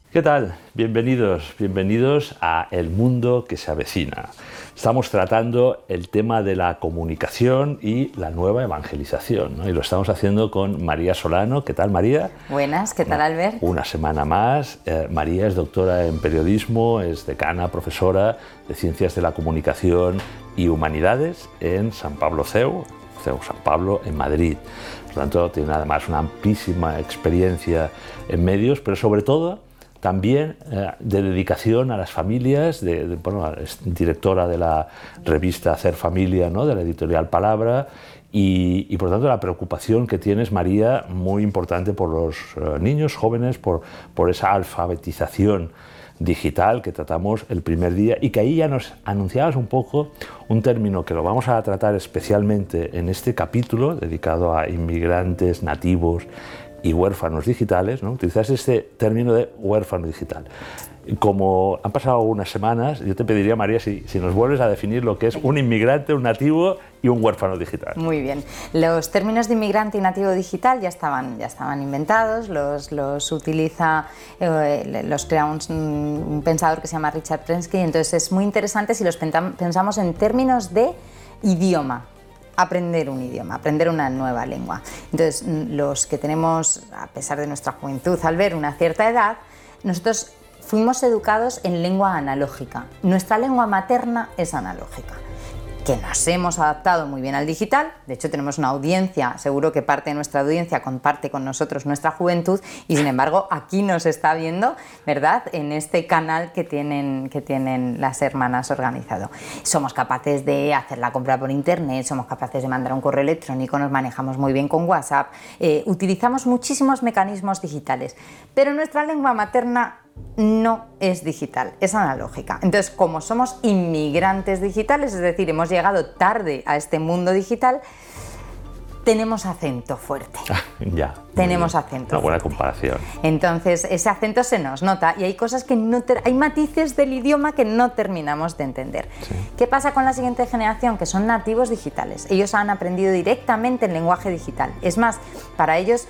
¿Qué tal? Bienvenidos a El Mundo que se avecina. Estamos tratando el tema de la comunicación y la nueva evangelización, ¿no? Y lo estamos haciendo con María Solano. ¿Qué tal, María? Buenas, ¿qué tal, Albert? Una semana más. María es doctora en periodismo, es decana, profesora de Ciencias de la Comunicación y Humanidades en San Pablo CEU, San Pablo, en Madrid. Por lo tanto, tiene además una amplísima experiencia en medios, pero sobre todo también de dedicación a las familias, bueno, es directora de la revista Hacer Familia, ¿no?, de la editorial Palabra, y por tanto la preocupación que tienes, María, muy importante por los niños, jóvenes, por esa alfabetización digital que tratamos el primer día, y que ahí ya nos anunciabas un poco un término que lo vamos a tratar especialmente en este capítulo dedicado a inmigrantes, nativos y huérfanos digitales, ¿no? Utilizas este término de huérfano digital. Como han pasado unas semanas, yo te pediría, María, si nos vuelves a definir lo que es un inmigrante, un nativo y un huérfano digital. Muy bien. Los términos de inmigrante y nativo digital ya estaban inventados, los utiliza, los crea un pensador que se llama Richard Prensky, entonces es muy interesante si los pensamos en términos de idioma. Aprender un idioma, aprender una nueva lengua. Entonces, los que tenemos, a pesar de nuestra juventud, al ver una cierta edad, nosotros fuimos educados en lengua analógica. Nuestra lengua materna es analógica, que nos hemos adaptado muy bien al digital. De hecho, tenemos una audiencia, seguro que parte de nuestra audiencia comparte con nosotros nuestra juventud, y sin embargo aquí nos está viendo, ¿verdad?, en este canal que tienen las hermanas organizado. Somos capaces de hacer la compra por internet, somos capaces de mandar un correo electrónico, nos manejamos muy bien con WhatsApp, utilizamos muchísimos mecanismos digitales, pero nuestra lengua materna no es digital, es analógica. Entonces, como somos inmigrantes digitales, es decir, hemos llegado tarde a este mundo digital, tenemos acento fuerte. Ya. Tenemos acento Una buena fuerte. comparación. Entonces, ese acento se nos nota y hay cosas que hay matices del idioma que no terminamos de entender. Sí. ¿Qué pasa con la siguiente generación? Que son nativos digitales. Ellos han aprendido directamente el lenguaje digital. Es más, para ellos,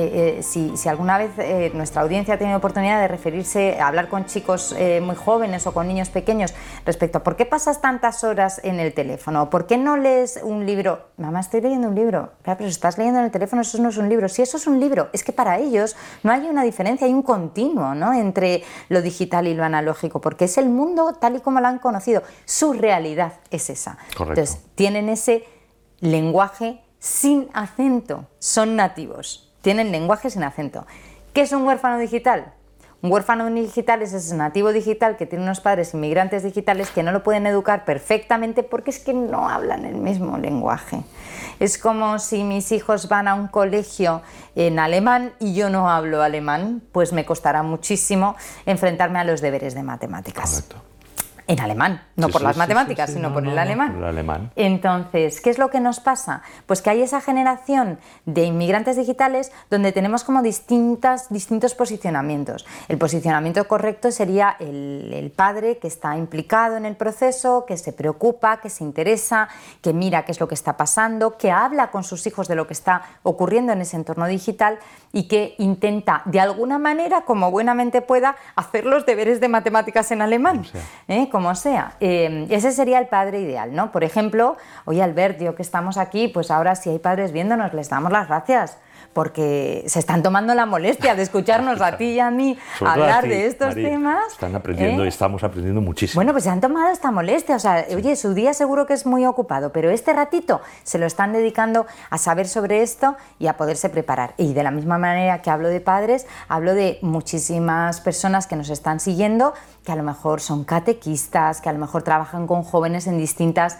si alguna vez nuestra audiencia ha tenido oportunidad de referirse a hablar con chicos muy jóvenes o con niños pequeños respecto a por qué pasas tantas horas en el teléfono, por qué no lees un libro. Mamá, estoy leyendo un libro. Pero si estás leyendo en el teléfono, eso no es un libro. Si eso es un libro, es que para ellos no hay una diferencia, hay un continuo, ¿no?, entre lo digital y lo analógico, porque es el mundo tal y como lo han conocido. Su realidad es esa. Correcto. Entonces, tienen ese lenguaje sin acento, son nativos, tienen lenguaje sin acento. ¿Qué es un huérfano digital? Un huérfano digital es ese nativo digital que tiene unos padres inmigrantes digitales que no lo pueden educar perfectamente porque es que no hablan el mismo lenguaje. Es como si mis hijos van a un colegio en alemán y yo no hablo alemán, pues me costará muchísimo enfrentarme a los deberes de matemáticas. Correcto. En alemán, no por las matemáticas, sino por el alemán. Por el alemán. Entonces, ¿qué es lo que nos pasa? Pues que hay esa generación de inmigrantes digitales donde tenemos como distintos posicionamientos. El posicionamiento correcto sería el padre que está implicado en el proceso, que se preocupa, que se interesa, que mira qué es lo que está pasando, que habla con sus hijos de lo que está ocurriendo en ese entorno digital y que intenta, de alguna manera, como buenamente pueda, hacer los deberes de matemáticas en alemán. Como sea. Ese sería el padre ideal, ¿no? Por ejemplo, oye, Albert, yo que estamos aquí, pues ahora si hay padres viéndonos, les damos las gracias, porque se están tomando la molestia de escucharnos a ti y a mí hablar de estos María, temas. Están aprendiendo y estamos aprendiendo muchísimo. Bueno, pues se han tomado esta molestia, o sea, sí. Oye, su día seguro que es muy ocupado, pero este ratito se lo están dedicando a saber sobre esto y a poderse preparar. Y de la misma manera que hablo de padres, hablo de muchísimas personas que nos están siguiendo, que a lo mejor son catequistas, que a lo mejor trabajan con jóvenes en distintas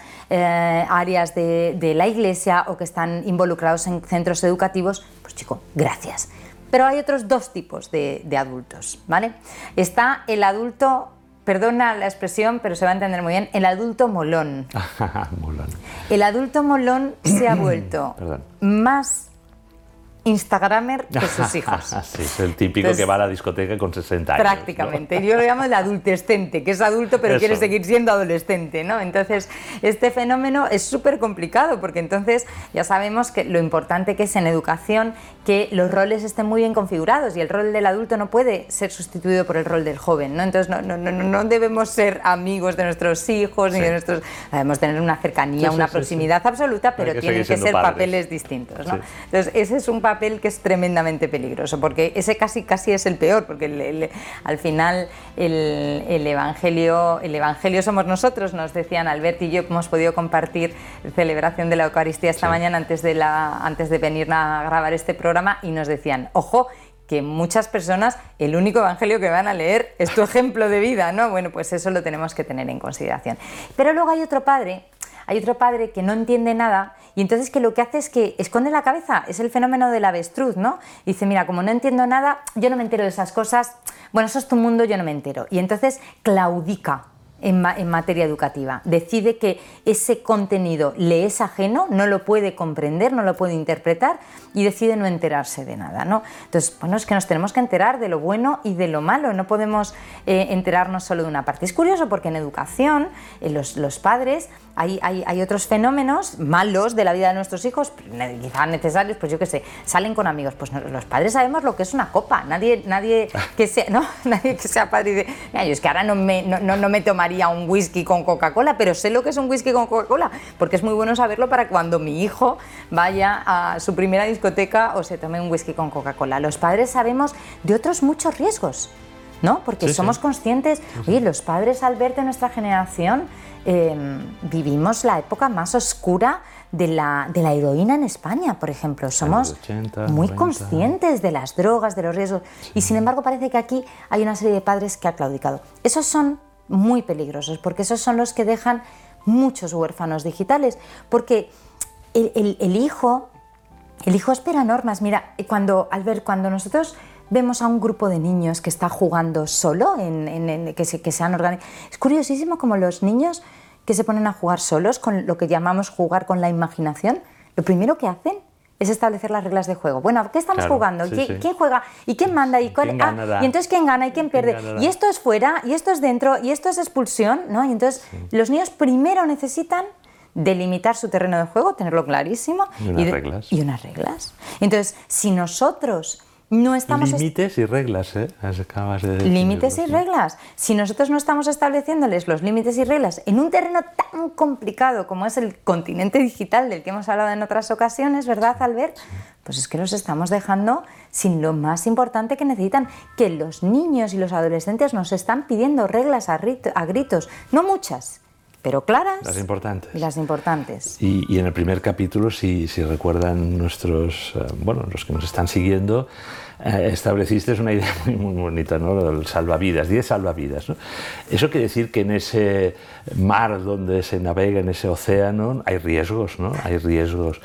áreas de la iglesia o que están involucrados en centros educativos. Pues chico, gracias. Pero hay otros dos tipos de adultos, ¿vale? Está el adulto, perdona la expresión, pero se va a entender muy bien, el adulto molón. Molón. El adulto molón se ha vuelto más instagramer que sus hijos. Sí, es el típico. Entonces, que va a la discoteca con 60 años. Prácticamente. ¿No? Yo lo llamo el adultescente, que es adulto pero quiere seguir siendo adolescente, ¿no? Entonces, este fenómeno es súper complicado porque entonces ya sabemos que lo importante que es en educación que los roles estén muy bien configurados y el rol del adulto no puede ser sustituido por el rol del joven, ¿no? Entonces, no debemos ser amigos de nuestros hijos ni de nuestros... Debemos tener una cercanía, una proximidad absoluta, pero tienen que ser papeles distintos, ¿no? Entonces, ese es un papel que es tremendamente peligroso, porque ese casi es el peor, porque al final el evangelio somos nosotros, nos decían Albert y yo, hemos podido compartir celebración de la Eucaristía esta mañana antes de venir a grabar este programa, y nos decían, ojo, que muchas personas el único evangelio que van a leer es tu ejemplo de vida, ¿no? Bueno, pues eso lo tenemos que tener en consideración. Pero luego hay otro padre que no entiende nada y entonces que lo que hace es que esconde la cabeza, es el fenómeno del avestruz, ¿no? Y dice, mira, como no entiendo nada, yo no me entero de esas cosas, bueno, eso es tu mundo, yo no me entero. Y entonces claudica en materia educativa, decide que ese contenido le es ajeno, no lo puede comprender, no lo puede interpretar y decide no enterarse de nada, ¿no? Entonces, bueno, es que nos tenemos que enterar de lo bueno y de lo malo, no podemos enterarnos solo de una parte. Es curioso porque en educación, los padres, hay otros fenómenos malos de la vida de nuestros hijos, quizás necesarios, pues yo qué sé, salen con amigos, pues los padres sabemos lo que es una copa, nadie que sea padre y dice, mira, yo es que ahora no me tomaría un whisky con Coca-Cola, pero sé lo que es un whisky con Coca-Cola, porque es muy bueno saberlo para cuando mi hijo vaya a su primera discoteca o se tome un whisky con Coca-Cola. Los padres sabemos de otros muchos riesgos, ¿no? Porque somos conscientes, oye, los padres, al ver de nuestra generación, vivimos la época más oscura de la heroína en España, por ejemplo. Somos 80, muy 90. Conscientes de las drogas, de los riesgos, y sin embargo parece que aquí hay una serie de padres que ha claudicado. Esos son muy peligrosos, porque esos son los que dejan muchos huérfanos digitales, porque el hijo espera normas. Mira, cuando nosotros vemos a un grupo de niños que está jugando solo, que se han organizado, es curiosísimo como los niños que se ponen a jugar solos, con lo que llamamos jugar con la imaginación, lo primero que hacen es establecer las reglas de juego. Bueno, ¿qué estamos jugando? ¿Quién juega? ¿Y quién manda? ¿Y entonces quién gana? ¿Y quién pierde? Y esto es fuera, y esto es dentro, y esto es expulsión, ¿no? Y entonces los niños primero necesitan delimitar su terreno de juego, tenerlo clarísimo. Y unas reglas. Entonces, si nosotros no estamos... Límites y reglas, acabas de decir. Límites y reglas. Si nosotros no estamos estableciéndoles los límites y reglas en un terreno tan complicado como es el continente digital del que hemos hablado en otras ocasiones, ¿verdad, Albert? Pues es que los estamos dejando sin lo más importante que necesitan, que los niños y los adolescentes nos están pidiendo reglas a gritos, no muchas, pero claras. Las importantes. Y las importantes. Y en el primer capítulo, si recuerdan los que nos están siguiendo, estableciste una idea muy bonita, ¿no? El salvavidas, 10 salvavidas, ¿no? Eso quiere decir que en ese mar donde se navega, en ese océano, hay riesgos, ¿no? Hay riesgos.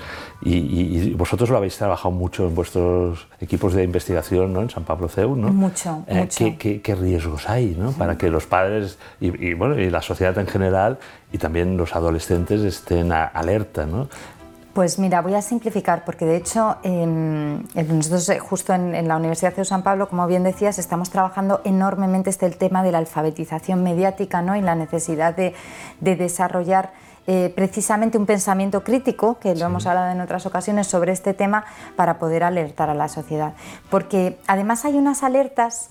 Y vosotros lo habéis trabajado mucho en vuestros equipos de investigación, ¿no? En San Pablo CEU, ¿no? Mucho. ¿Qué riesgos hay, ¿no? Para que los padres y la sociedad en general y también los adolescentes estén alerta, ¿no? Pues mira, voy a simplificar, porque de hecho nosotros justo en la Universidad de San Pablo, como bien decías, estamos trabajando enormemente el tema de la alfabetización mediática, ¿no? Y la necesidad de desarrollar precisamente un pensamiento crítico, que lo hemos hablado en otras ocasiones sobre este tema, para poder alertar a la sociedad. Porque además hay unas alertas,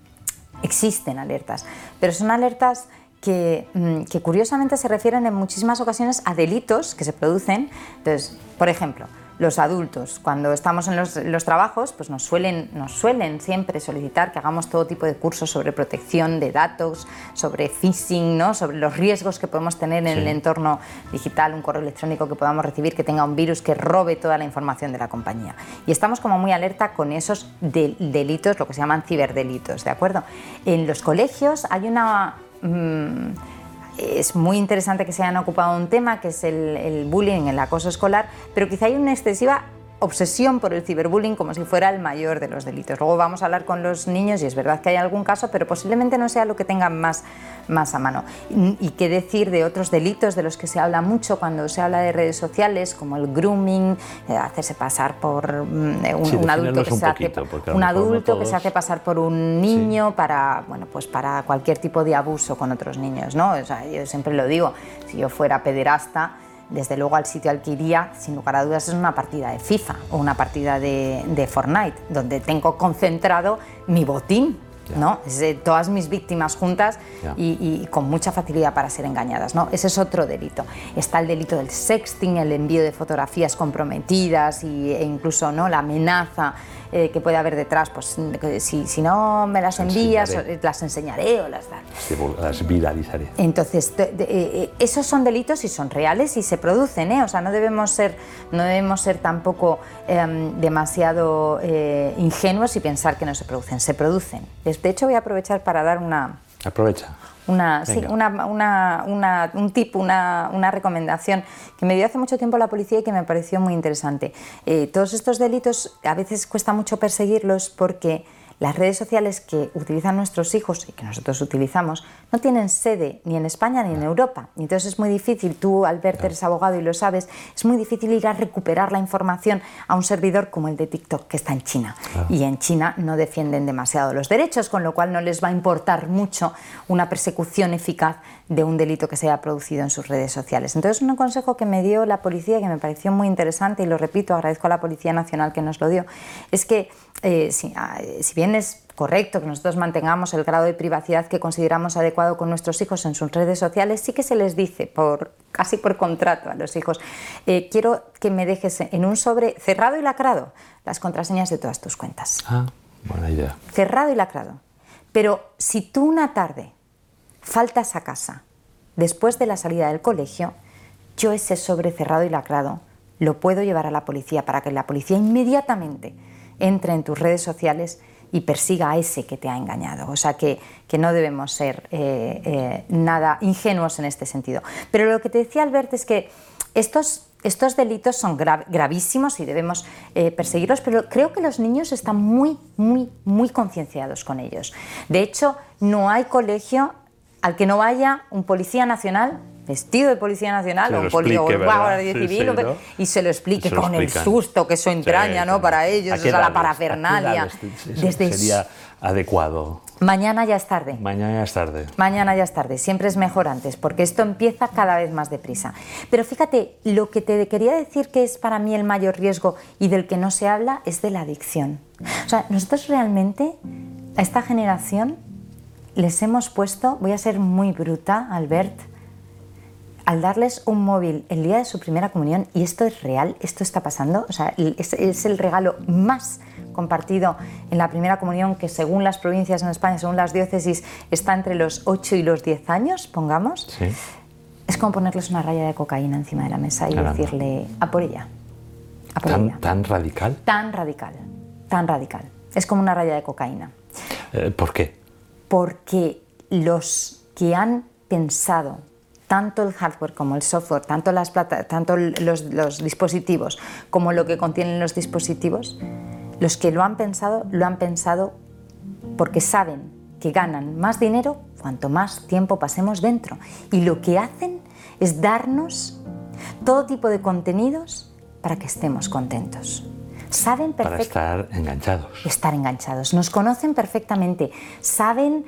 existen alertas, pero son alertas que curiosamente se refieren en muchísimas ocasiones a delitos que se producen. Entonces, por ejemplo, los adultos, cuando estamos en los trabajos, pues nos suelen siempre solicitar que hagamos todo tipo de cursos sobre protección de datos, sobre phishing, ¿no? Sobre los riesgos que podemos tener en el entorno digital, un correo electrónico que podamos recibir que tenga un virus que robe toda la información de la compañía. Y estamos como muy alerta con esos delitos, lo que se llaman ciberdelitos, ¿de acuerdo? En los colegios hay es muy interesante que se hayan ocupado un tema que es el bullying, el acoso escolar, pero quizá hay una excesiva obsesión por el ciberbullying como si fuera el mayor de los delitos. Luego vamos a hablar con los niños y es verdad que hay algún caso, pero posiblemente no sea lo que tengan más a mano. Y qué decir de otros delitos de los que se habla mucho cuando se habla de redes sociales, como el grooming, hacerse pasar por un adulto que se hace pasar por un niño para, bueno, pues para cualquier tipo de abuso con otros niños, ¿no? O sea, yo siempre lo digo, si yo fuera pederasta, desde luego al sitio al que iría, sin lugar a dudas, es una partida de FIFA o una partida de Fortnite, donde tengo concentrado mi botín, ¿no? Es de todas mis víctimas juntas y con mucha facilidad para ser engañadas, ¿no? Ese es otro delito. Está el delito del sexting, el envío de fotografías comprometidas e incluso, ¿no?, la amenaza que puede haber detrás, pues si no me las envías, las enseñaré o las viralizaré. Entonces, esos son delitos y son reales y se producen, ¿eh? O sea, no debemos ser tampoco demasiado ingenuos y pensar que no se producen. Se producen. De hecho, voy a aprovechar para dar un tip, una recomendación que me dio hace mucho tiempo la policía y que me pareció muy interesante. Todos estos delitos a veces cuesta mucho perseguirlos porque las redes sociales que utilizan nuestros hijos y que nosotros utilizamos no tienen sede ni en España ni en Europa. Entonces es muy difícil, tú Albert eres abogado y lo sabes, es muy difícil ir a recuperar la información a un servidor como el de TikTok que está en China. Y en China no defienden demasiado los derechos, con lo cual no les va a importar mucho una persecución eficaz de un delito que se haya producido en sus redes sociales. Entonces un consejo que me dio la policía que me pareció muy interesante y lo repito, agradezco a la Policía Nacional que nos lo dio, es que si bien es correcto que nosotros mantengamos el grado de privacidad que consideramos adecuado con nuestros hijos en sus redes sociales, sí que se les dice, casi por contrato a los hijos, quiero que me dejes en un sobre cerrado y lacrado las contraseñas de todas tus cuentas. Buena idea. Cerrado y lacrado. Pero si tú una tarde faltas a casa después de la salida del colegio, yo ese sobre cerrado y lacrado lo puedo llevar a la policía para que la policía inmediatamente entre en tus redes sociales y persiga a ese que te ha engañado. O sea que no debemos ser nada ingenuos en este sentido. Pero lo que te decía Albert es que estos delitos son gravísimos y debemos perseguirlos, pero creo que los niños están muy, muy, muy concienciados con ellos. De hecho, no hay colegio al que no vaya un policía nacional vestido de Policía Nacional o un guardia civil y se lo explique con el susto que eso entraña, ¿no?, para ellos, o sea, la parafernalia. Sería adecuado. Mañana ya es tarde. Mañana ya es tarde. Mañana ya es tarde. Siempre es mejor antes, porque esto empieza cada vez más deprisa. Pero fíjate, lo que te quería decir que es para mí el mayor riesgo y del que no se habla es de la adicción. O sea, nosotros realmente a esta generación les hemos puesto, voy a ser muy bruta, Albert, al darles un móvil el día de su primera comunión, y esto es real, esto está pasando, o sea, es el regalo más compartido en la primera comunión, que según las provincias en España, según las diócesis, está entre los 8 y los 10 años, pongamos. Sí. Es como ponerles una raya de cocaína encima de la mesa y decirle, a por ella. A por ella. ¿Tan radical? Tan radical, tan radical. Es como una raya de cocaína. ¿Por qué? Porque los que han pensado tanto el hardware como el software, tanto los dispositivos como lo que contienen los dispositivos, los que lo han pensado porque saben que ganan más dinero cuanto más tiempo pasemos dentro. Y lo que hacen es darnos todo tipo de contenidos para que estemos contentos. Saben para estar enganchados. Estar enganchados. Nos conocen perfectamente, saben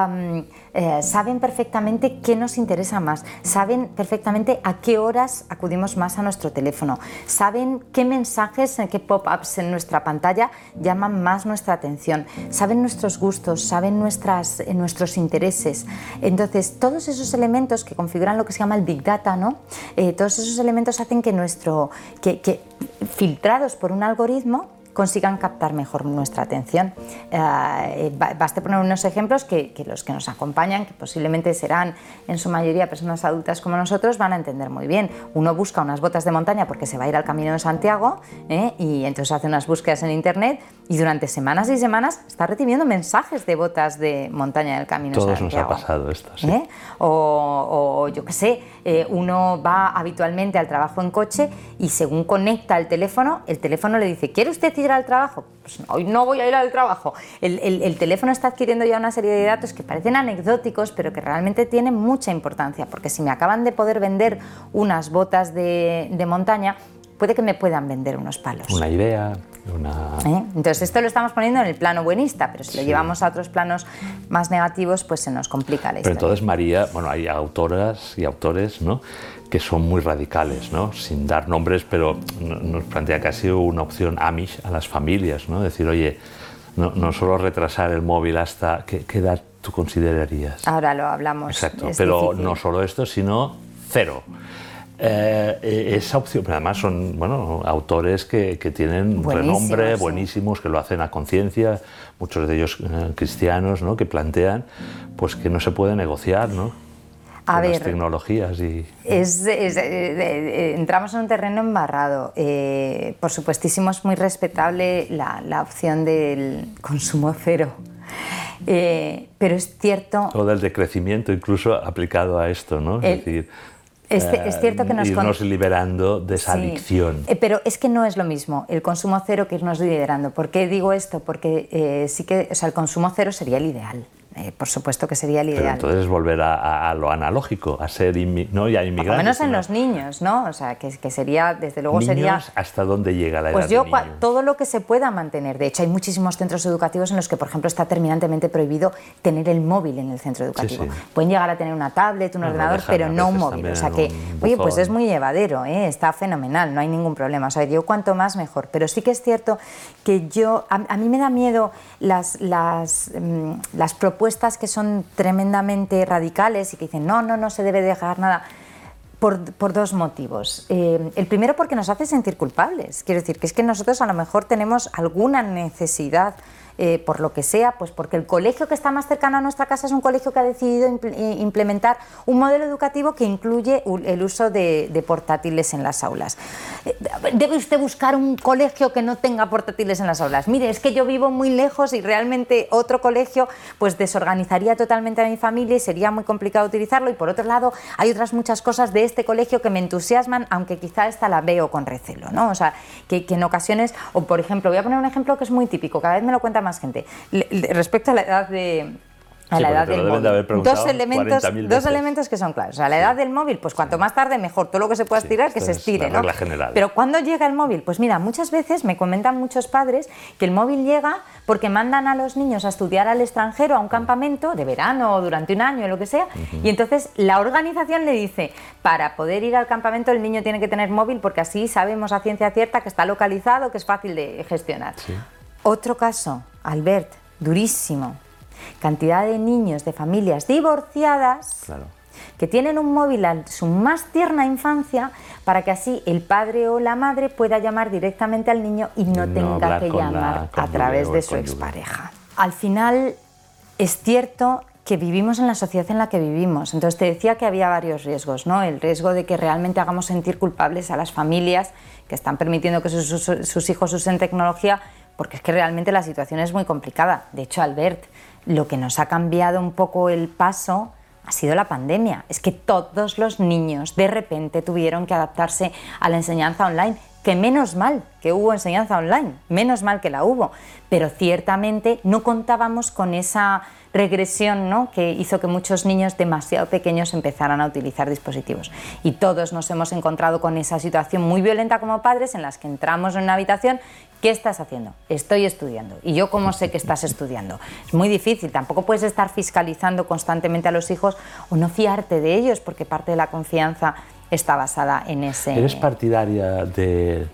perfectamente qué nos interesa más, saben perfectamente a qué horas acudimos más a nuestro teléfono, saben qué mensajes, qué pop-ups en nuestra pantalla llaman más nuestra atención, saben nuestros gustos, saben nuestros intereses. Entonces, todos esos elementos que configuran lo que se llama el Big Data, ¿no? Todos esos elementos hacen que filtrados por un algoritmo, consigan captar mejor nuestra atención. Baste poner unos ejemplos que los que nos acompañan, que posiblemente serán en su mayoría personas adultas como nosotros, van a entender muy bien. Uno busca unas botas de montaña porque se va a ir al Camino de Santiago, y entonces hace unas búsquedas en internet y durante semanas y semanas está recibiendo mensajes de botas de montaña del Camino de Santiago. Todos nos ha pasado esto, sí. O yo qué sé, uno va habitualmente al trabajo en coche y según conecta el teléfono le dice: ¿quiere usted ir al trabajo? Pues hoy no voy a ir al trabajo. El teléfono está adquiriendo ya una serie de datos que parecen anecdóticos, pero que realmente tienen mucha importancia, porque si me acaban de poder vender unas botas de montaña, puede que me puedan vender unos palos. Una idea, Entonces esto lo estamos poniendo en el plano buenista, pero si lo llevamos a otros planos más negativos, pues se nos complica la historia. Pero entonces, María, bueno, hay autoras y autores, ¿no?, que son muy radicales, ¿no?, sin dar nombres, pero nos plantea casi una opción Amish a las familias, ¿no? Decir, oye, no solo retrasar el móvil hasta... ¿Qué edad tú considerarías? Ahora lo hablamos. Exacto, pero difícil. No solo esto, sino 0. Esa opción, pero además son, bueno, autores que tienen renombre, buenísimos, que lo hacen a conciencia, muchos de ellos cristianos, ¿no?, que plantean pues que no se puede negociar, ¿no?, con las tecnologías. Entramos en un terreno embarrado. Por supuestísimo, es muy respetable la opción del consumo 0. Pero es cierto... O del decrecimiento, incluso aplicado a esto, ¿no? Es decir... Es cierto que irnos liberando de esa adicción. Pero es que no es lo mismo el consumo 0 que irnos liberando. ¿Por qué digo esto? Porque sí que, o sea, el consumo 0 sería el ideal. Por supuesto que sería el ideal. Pero entonces volver a lo analógico, a ser ¿no? Ya inmigrantes. Por lo menos en los niños, ¿no? O sea, que sería, desde luego ¿Niños sería... hasta dónde llega la edad pues de niño? Todo lo que se pueda mantener. De hecho, hay muchísimos centros educativos en los que, por ejemplo, está terminantemente prohibido tener el móvil en el centro educativo. Sí. Pueden llegar a tener una tablet, un ordenador, pero no un móvil. O sea que, oye, pues es muy llevadero, está fenomenal, no hay ningún problema. O sea, yo cuanto más mejor. Pero sí que es cierto que a mí me da miedo las propuestas que son tremendamente radicales y que dicen no se debe dejar nada, por dos motivos. El primero, porque nos hace sentir culpables. Quiero decir que es que nosotros a lo mejor tenemos alguna necesidad, por lo que sea, pues porque el colegio que está más cercano a nuestra casa es un colegio que ha decidido implementar un modelo educativo que incluye el uso de portátiles en las aulas. ¿Debe usted buscar un colegio que no tenga portátiles en las aulas? Mire, es que yo vivo muy lejos y realmente otro colegio pues desorganizaría totalmente a mi familia y sería muy complicado utilizarlo, y por otro lado hay otras muchas cosas de este colegio que me entusiasman, aunque quizá esta la veo con recelo, ¿no? O sea, que en ocasiones, o por ejemplo, voy a poner un ejemplo que es muy típico, cada vez me lo cuenta más gente, respecto a la edad del móvil. Dos elementos que son claros. A la edad del móvil, pues cuanto más tarde mejor, todo lo que se pueda estirar, que se estire, ¿no? Pero ¿cuándo llega el móvil? Pues mira, muchas veces me comentan muchos padres que el móvil llega porque mandan a los niños a estudiar al extranjero, a un campamento de verano o durante un año, lo que sea, y entonces la organización le dice, para poder ir al campamento el niño tiene que tener móvil porque así sabemos a ciencia cierta que está localizado, que es fácil de gestionar. Sí. Otro caso, Albert, durísimo. Cantidad de niños de familias divorciadas que tienen un móvil a su más tierna infancia para que así el padre o la madre pueda llamar directamente al niño y no tenga que llamar a través de su expareja. Al final es cierto que vivimos en la sociedad en la que vivimos. Entonces te decía que había varios riesgos, ¿no? El riesgo de que realmente hagamos sentir culpables a las familias que están permitiendo que sus hijos usen tecnología, porque es que realmente la situación es muy complicada. De hecho, Albert, lo que nos ha cambiado un poco el paso ha sido la pandemia. Es que todos los niños de repente tuvieron que adaptarse a la enseñanza online, que menos mal que hubo enseñanza online, menos mal que la hubo, pero ciertamente no contábamos con esa regresión, ¿no?, que hizo que muchos niños demasiado pequeños empezaran a utilizar dispositivos. Y todos nos hemos encontrado con esa situación muy violenta como padres, en las que entramos en una habitación. ¿Qué estás haciendo? Estoy estudiando. ¿Y yo cómo sé que estás estudiando? Es muy difícil. Tampoco puedes estar fiscalizando constantemente a los hijos o no fiarte de ellos, porque parte de la confianza está basada en ese... ¿Eres partidaria de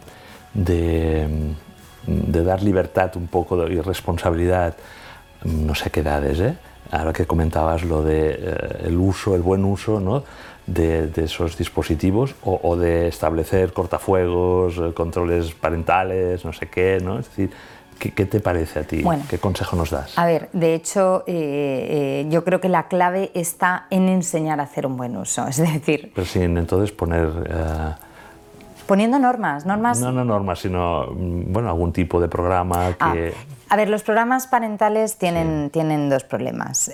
dar libertad un poco y responsabilidad, no sé qué edades, ahora que comentabas lo de el buen uso, ¿no?, de esos dispositivos o de establecer cortafuegos, controles parentales, no sé qué, ¿no? Es decir, ¿qué te parece a ti? Bueno, ¿qué consejo nos das? A ver, de hecho, yo creo que la clave está en enseñar a hacer un buen uso, es decir... Pero sin entonces poner... Poniendo normas. No normas, sino bueno, algún tipo de programa que... A ver, los programas parentales tienen dos problemas.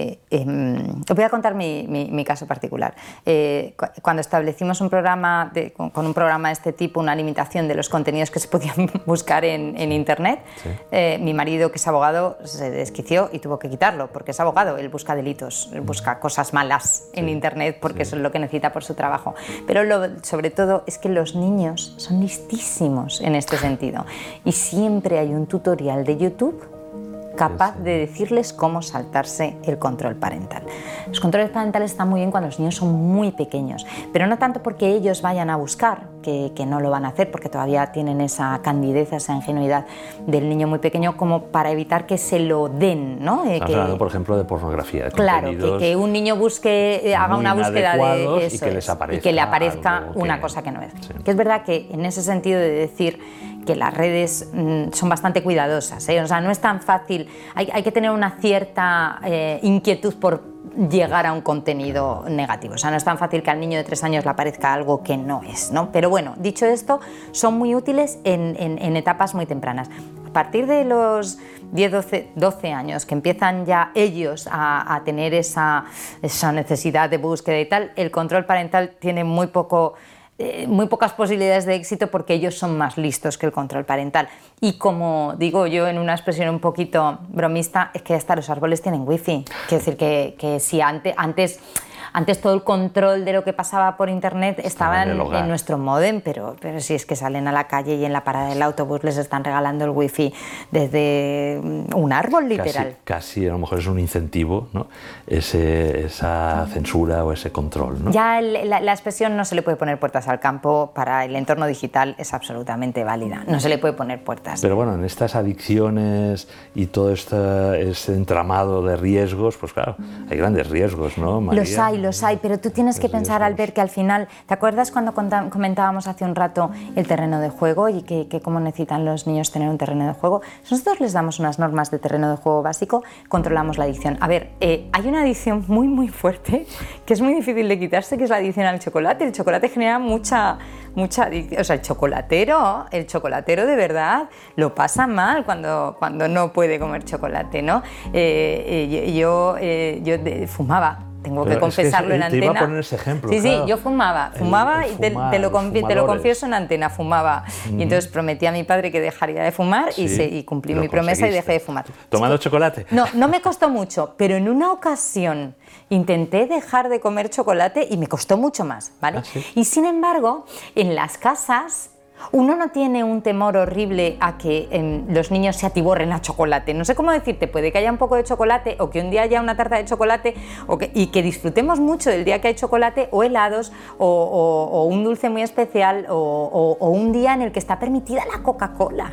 Os voy a contar mi caso particular. Cuando establecimos un programa con un programa de este tipo, una limitación de los contenidos que se podían buscar en Internet, mi marido, que es abogado, se desquició y tuvo que quitarlo, porque es abogado, él busca delitos, él busca cosas malas en Internet, porque eso es lo que necesita por su trabajo. Pero sobre todo es que los niños son listísimos en este sentido, y siempre hay un tutorial de YouTube capaz de decirles cómo saltarse el control parental. Los controles parentales están muy bien cuando los niños son muy pequeños, pero no tanto porque ellos vayan a buscar, que no lo van a hacer porque todavía tienen esa candidez, esa ingenuidad del niño muy pequeño, como para evitar que se lo den, ¿no? Estamos hablando, por ejemplo, de pornografía. De claro, que un niño busque, haga una búsqueda de eso y que le aparezca una cosa que no es. Sí. Que es verdad que en ese sentido de decir que las redes son bastante cuidadosas, ¿eh? O sea, no es tan fácil, hay que tener una cierta inquietud por llegar a un contenido negativo. O sea, no es tan fácil que al niño de 3 años le aparezca algo que no es, ¿no? Pero bueno, dicho esto, son muy útiles en etapas muy tempranas. A partir de los 10, 12 años, que empiezan ya ellos a tener esa necesidad de búsqueda y tal, el control parental tiene muy pocas posibilidades de éxito porque ellos son más listos que el control parental. Y como digo yo en una expresión un poquito bromista, es que hasta los árboles tienen wifi. Quiero decir que si antes todo el control de lo que pasaba por internet estaba en nuestro módem, pero si es que salen a la calle y en la parada del autobús les están regalando el wifi desde un árbol, literal. Casi a lo mejor es un incentivo, ¿no? Esa censura o ese control, ¿no? Ya la expresión no se le puede poner puertas al campo para el entorno digital es absolutamente válida, no se le puede poner puertas. Pero bueno, en estas adicciones y todo este entramado de riesgos, pues claro, hay grandes riesgos, ¿no, María? Los hay, pero tú tienes que pensar, Albert, que al final, ¿te acuerdas cuando comentábamos hace un rato el terreno de juego y que cómo necesitan los niños tener un terreno de juego? Si nosotros les damos unas normas de terreno de juego básico, controlamos la adicción. A ver, hay una adicción muy, muy fuerte que es muy difícil de quitarse, que es la adicción al chocolate. El chocolate genera mucha adicción. O sea, el chocolatero de verdad lo pasa mal cuando no puede comer chocolate, ¿no? Yo fumaba. Tengo que confesarlo en antena. Te iba a poner ese ejemplo. Sí, claro. Yo fumaba y te lo confieso en antena, fumaba. Y entonces prometí a mi padre que dejaría de fumar y cumplí mi promesa y dejé de fumar. ¿Tomando chocolate? No me costó mucho, pero en una ocasión intenté dejar de comer chocolate y me costó mucho más, ¿vale? ¿Sí? Y sin embargo, en las casas uno no tiene un temor horrible a que los niños se atiborren a chocolate. No sé cómo decirte, puede que haya un poco de chocolate o que un día haya una tarta de chocolate y que disfrutemos mucho del día que hay chocolate o helados o un dulce muy especial o un día en el que está permitida la Coca-Cola.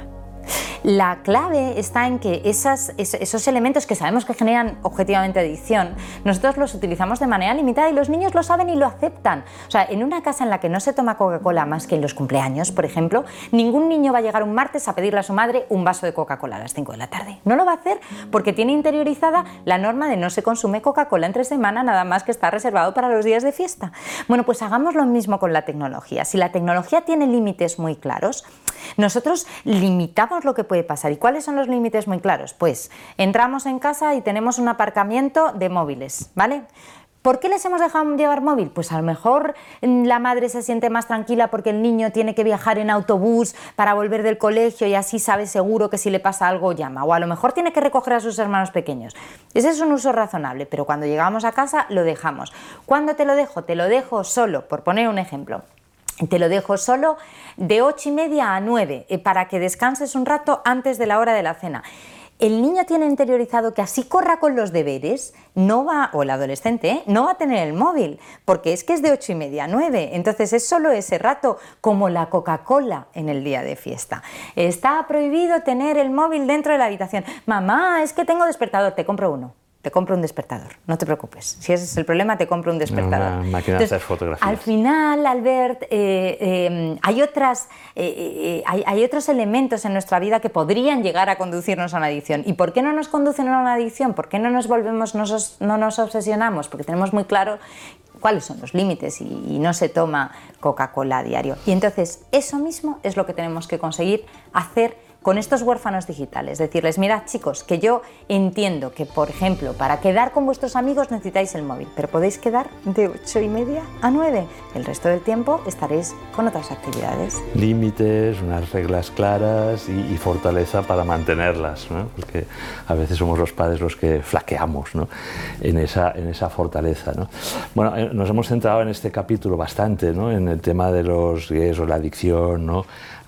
La clave está en que esos elementos que sabemos que generan objetivamente adicción, nosotros los utilizamos de manera limitada y los niños lo saben y lo aceptan. O sea, en una casa en la que no se toma Coca-Cola más que en los cumpleaños, por ejemplo, ningún niño va a llegar un martes a pedirle a su madre un vaso de Coca-Cola a las 5 de la tarde. No lo va a hacer porque tiene interiorizada la norma de no se consume Coca-Cola entre semana, nada más que está reservado para los días de fiesta. Bueno, pues hagamos lo mismo con la tecnología. Si la tecnología tiene límites muy claros, nosotros limitamos lo que puede pasar. ¿Y cuáles son los límites muy claros? Pues entramos en casa y tenemos un aparcamiento de móviles, ¿vale? ¿Por qué les hemos dejado llevar móvil? Pues a lo mejor la madre se siente más tranquila porque el niño tiene que viajar en autobús para volver del colegio y así sabe seguro que si le pasa algo llama. O a lo mejor tiene que recoger a sus hermanos pequeños. Ese es un uso razonable, pero cuando llegamos a casa lo dejamos. ¿Cuándo te lo dejo? Te lo dejo solo, por poner un ejemplo. Te lo dejo solo de 8:30 a 9 para que descanses un rato antes de la hora de la cena. El niño tiene interiorizado que así corra con los deberes, o el adolescente, no va a tener el móvil, porque es que es de 8:30 a 9, entonces es solo ese rato, como la Coca-Cola en el día de fiesta. Está prohibido tener el móvil dentro de la habitación. Mamá, es que tengo despertador, te compro uno. te compro un despertador, no te preocupes. Si ese es el problema, te compro un despertador. Una máquina de hacer fotografías. Al final, Albert, hay otros elementos en nuestra vida que podrían llegar a conducirnos a una adicción. ¿Y por qué no nos conducen a una adicción? ¿Por qué no nos obsesionamos? Porque tenemos muy claro cuáles son los límites y no se toma Coca-Cola a diario. Y entonces, eso mismo es lo que tenemos que conseguir hacer con estos huérfanos digitales, decirles, mirad chicos, que yo entiendo que, por ejemplo, para quedar con vuestros amigos necesitáis el móvil, pero podéis quedar de 8:30 a 9. El resto del tiempo estaréis con otras actividades. Límites, unas reglas claras y fortaleza para mantenerlas, ¿no? Porque a veces somos los padres los que flaqueamos, ¿no? en esa fortaleza, ¿no? Bueno, nos hemos centrado en este capítulo bastante, ¿no? En el tema de los riesgos, la adicción, ¿no?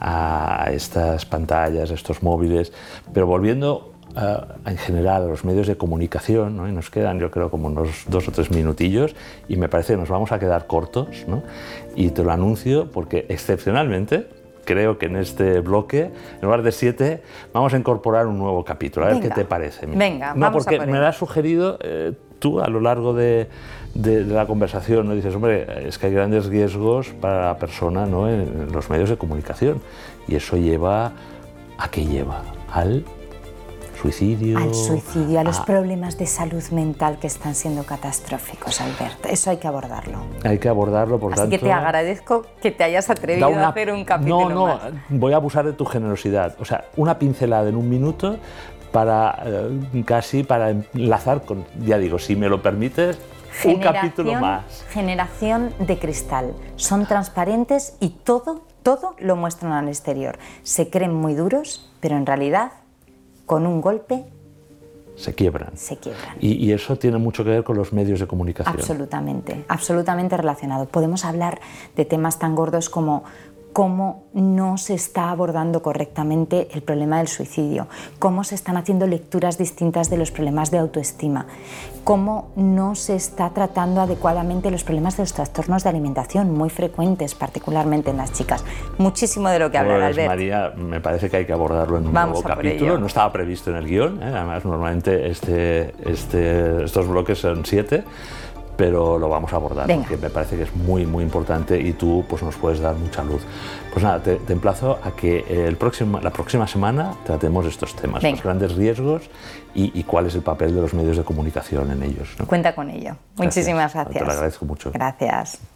A estas pantallas, a estos móviles, pero volviendo en general a los medios de comunicación, ¿no? Y nos quedan, yo creo, como unos 2 o 3 minutillos y me parece que nos vamos a quedar cortos, ¿no? Y te lo anuncio porque excepcionalmente creo que en este bloque, en lugar de 7, vamos a incorporar un nuevo capítulo. A ver qué te parece. Venga, no, vamos porque a por me lo has sugerido tú a lo largo de la conversación, ¿no? Dices, hombre, es que hay grandes riesgos para la persona, ¿no? En los medios de comunicación y eso lleva ¿a qué lleva? Al suicidio. Al suicidio, a los problemas de salud mental que están siendo catastróficos, Albert. Eso hay que abordarlo. Hay que abordarlo, por tanto... Así que te agradezco que te hayas atrevido a hacer un capítulo más. Voy a abusar de tu generosidad. O sea, una pincelada en 1 minuto para casi para enlazar con, ya digo, si me lo permites, un capítulo más. Generación de cristal. Son transparentes y todo lo muestran al exterior. Se creen muy duros, pero en realidad, con un golpe, se quiebran. Y eso tiene mucho que ver con los medios de comunicación. Absolutamente, absolutamente relacionado. Podemos hablar de temas tan gordos como cómo no se está abordando correctamente el problema del suicidio, cómo se están haciendo lecturas distintas de los problemas de autoestima, cómo no se está tratando adecuadamente los problemas de los trastornos de alimentación, muy frecuentes, particularmente en las chicas. Muchísimo de lo que hablar, Albert. María, me parece que hay que abordarlo en un nuevo capítulo. No estaba previsto en el guión, además normalmente estos bloques son 7. Pero lo vamos a abordar. Venga. Porque me parece que es muy, muy importante y tú pues, nos puedes dar mucha luz. Pues nada, te emplazo a que la próxima semana tratemos estos temas, los grandes riesgos y cuál es el papel de los medios de comunicación en ellos, ¿no? Cuenta con ello. Muchísimas gracias. Te lo agradezco mucho. Gracias.